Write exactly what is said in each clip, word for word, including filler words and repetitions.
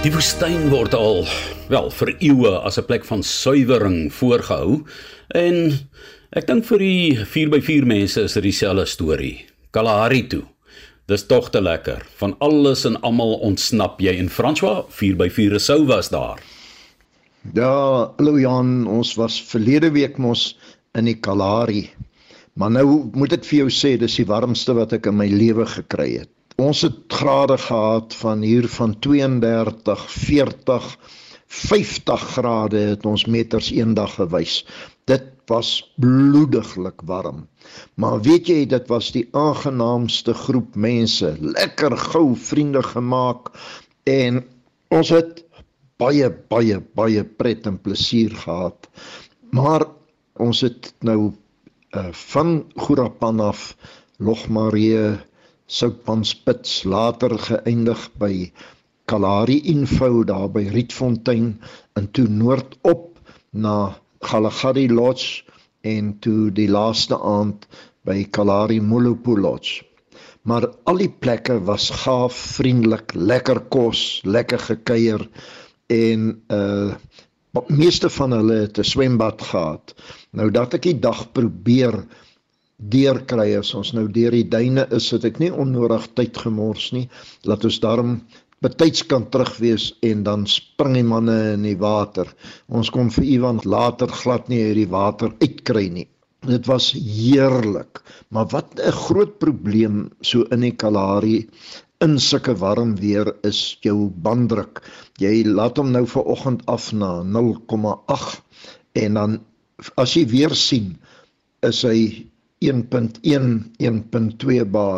Die woestyn word al, wel, vir eeue as 'n plek van suiwering voorgehou en ek dink vir die vier by vier mense is dit dieselfde storie. Kalahari toe. Dis tog te lekker. Van alles en almal ontsnap jy en François, vier by vier Resou was daar. Ja, hallo Jan, ons was verlede week mos in die Kalahari. Maar nou moet ek vir jou sê, dis die warmste wat ek in my lewe gekry het. Ons het grade gehad van hier van tweeëndertig, veertig, vyftig grade het ons meters eendag gewys. Dit was bloediglik warm. Maar weet jy, dit was die aangenaamste groep mense, lekker gou vriende gemaak en ons het baie, baie, baie pret en plesier gehad. Maar ons het nou uh, van Goerapan af, Logmaree, Soutpanspits, later geëindig by Kalahari Info, daar by Rietfontein, en toe noordop na Galagadi Lodge, en toe die laaste aand by Kalahari Molopo Lodge. Maar al die plekke was gaaf, vriendelik, lekker kos, lekker gekuier, en uh, meeste van hulle het 'n swembad gehad. Nou dat ek die dag probeer deurkry, as ons nou deur die duine is, het ek nie onnodig tyd gemors nie, laat ons daarom betyds kan terug wees en dan spring die manne in die water. Ons kon vir Ivan later glad nie uit die water uitkry nie. Dit was heerlik, maar wat 'n groot probleem so in die Kalahari in sulke warm weer is jou banddruk. Jy laat hom nou vanoggend af na nul komma agt en dan as jy weer sien, is hy een komma een, een komma twee bar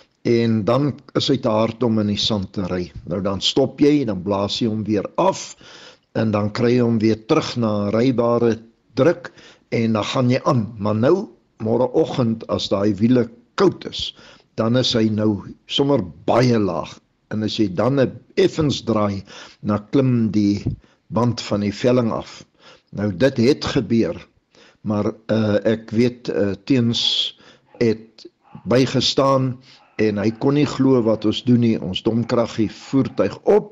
en dan is hy te hard om in die sand te ry. Nou dan stop jy, dan blaas jy hom weer af en dan kry jy hom weer terug na rybare druk en dan gaan jy aan. Maar nou, môreoggend as daai wiele koud is, dan is hy nou sommer baie laag. En as jy dan 'n effens draai, dan klim die band van die velling af. Nou dit het gebeur, maar uh, ek weet uh, Teens het bygestaan en hy kon nie glo wat ons doen nie. Ons domkrag die voertuig op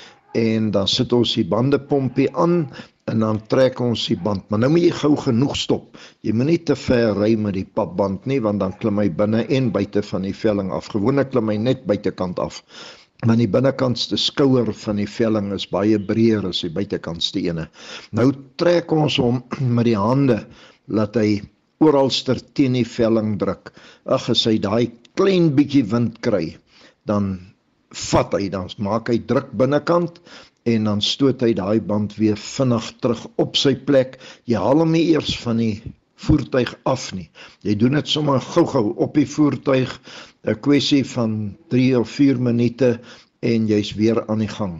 en dan sit ons die bandepompie aan en dan trek ons die band. Maar nou moet jy gou genoeg stop. Jy moet nie te ver ry met die papband nie, want dan klim hy binne en buite van die velling af. Gewoonlik klim hy net buitekant af. Maar die binnekantste skouer van die velling is baie breër as die buitekantste ene. Nou trek ons hom met die hande, laat hy oralster teen die velling druk. Ag, as hy daai klein bietjie wind kry, dan vat hy, dan maak hy druk binnekant, en dan stoot hy daai band weer vinnig terug op sy plek. Jy haal hom nie eers van die voertuig af nie. Jy doen dit sommer gou-gou op die voertuig, 'n kwessie van drie of vier minute en jy's weer aan die gang.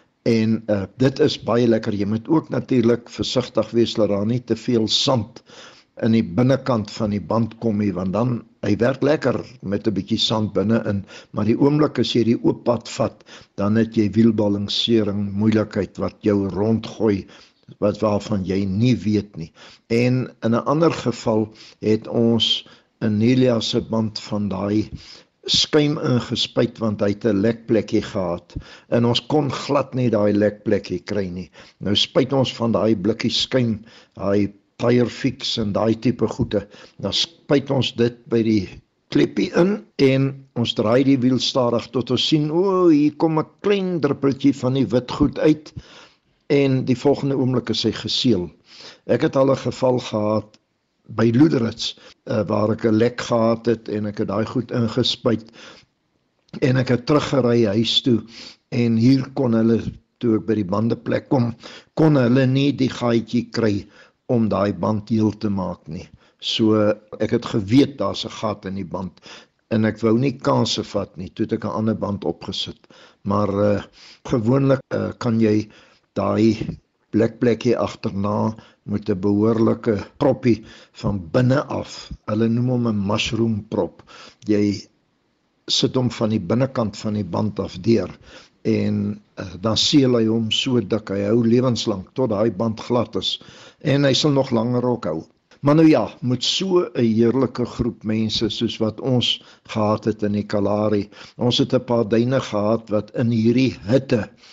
En uh, dit is baie lekker. Jy moet ook natuurlik versigtig wees dat daar nie te veel sand in die binnekant van die band kom nie, want dan, hy werk lekker met 'n bietjie sand binne-in, maar die oomblik as jy die oop pad vat, dan het jy wielbalansering, moeilikheid wat jou rondgooi, wat waarvan jy nie weet nie. En in 'n ander geval het ons in Nelia se band van daai skuim ingespuit, want hy het 'n lekplekkie gehad, en ons kon glad nie daai lekplekkie kry nie. Nou spuit ons van daai blikkie skuim, daai Tirefix en daai tipe goede, dan spuit ons dit by die kleppie in, en ons draai die wiel stadig tot ons sien, o, hier kom 'n klein druppeltjie van die wit goed uit, en die volgende oomblik is hy geseël. Ek het al 'n geval gehad by Loederitz, uh, waar ek 'n lek gehad het, en ek het daai goed ingespuit, en ek het teruggery huis toe, en hier kon hulle, toe ek by die bandeplek kom, kon hulle nie die gaatjie kry, om daai band heel te maak nie. So, ek het geweet, daar's 'n gat in die band, en ek wou nie kanse vat nie, toe het ek 'n ander band opgesit. Maar uh, gewoonlik uh, kan jy daai lekplekkie agterna met 'n behoorlike proppie van binne af. Hulle noem hom 'n mushroom prop. Jy sit hom van die binnekant van die band af deur, en uh, dan seël hy hom so dik, hy hou lewenslang, tot daai band glad is, en hy sal nog langer ook hou. Maar nou ja, met so 'n heerlike groep mense, soos wat ons gehad het in die Kalahari, ons het 'n paar duine gehad, wat in hierdie hitte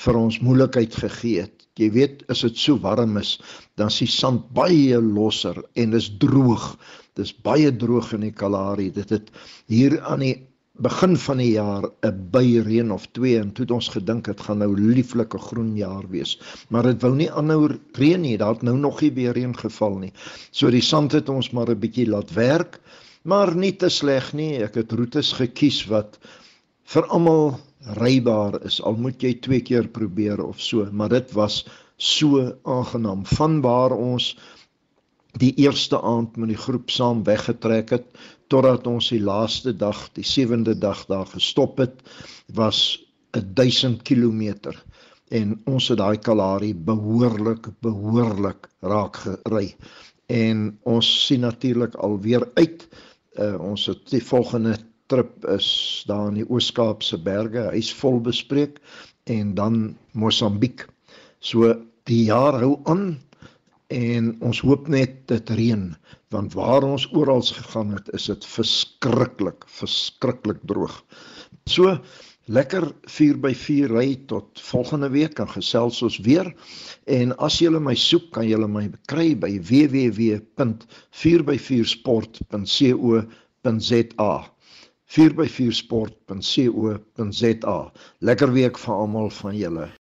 vir ons moeilikheid gegee het. Jy weet, as dit so warm is, dan is die sand baie losser en is droog. Dit is baie droog in die Kalahari. Dit het hier aan die begin van die jaar 'n byreën of twee en toe het ons gedink het gaan nou lieflike groen jaar wees. Maar dit wou nie aanhou reën nie, daar het nou nog nie weer reën geval nie. So die sand het ons maar 'n bietjie laat werk, maar nie te sleg nie. Ek het roetes gekies wat vir almal rybaar is, al moet jy twee keer probeer of so, maar dit was so aangenaam. Vanwaar ons die eerste aand met die groep saam weggetrek het, totdat ons die laaste dag, die sewende dag daar gestop het, was duisend kilometer. En ons het daai Kalahari behoorlik, behoorlik raak gery. En ons sien natuurlik alweer uit. Uh, ons het die volgende trip is daar in die Oos-Kaapse berge, hy is vol bespreek, en dan Mosambiek. So die jaar hou aan, en ons hoop net dit reën, want waar ons oral gegaan het, is dit verskriklik, verskriklik droog. So, lekker vier by vier ry tot volgende week, en gesels ons weer, en as julle my soek, kan julle my kry by w w w punt vier by vier sport punt co punt za vier by vier sport punt co punt za. Lekker week vir almal van julle.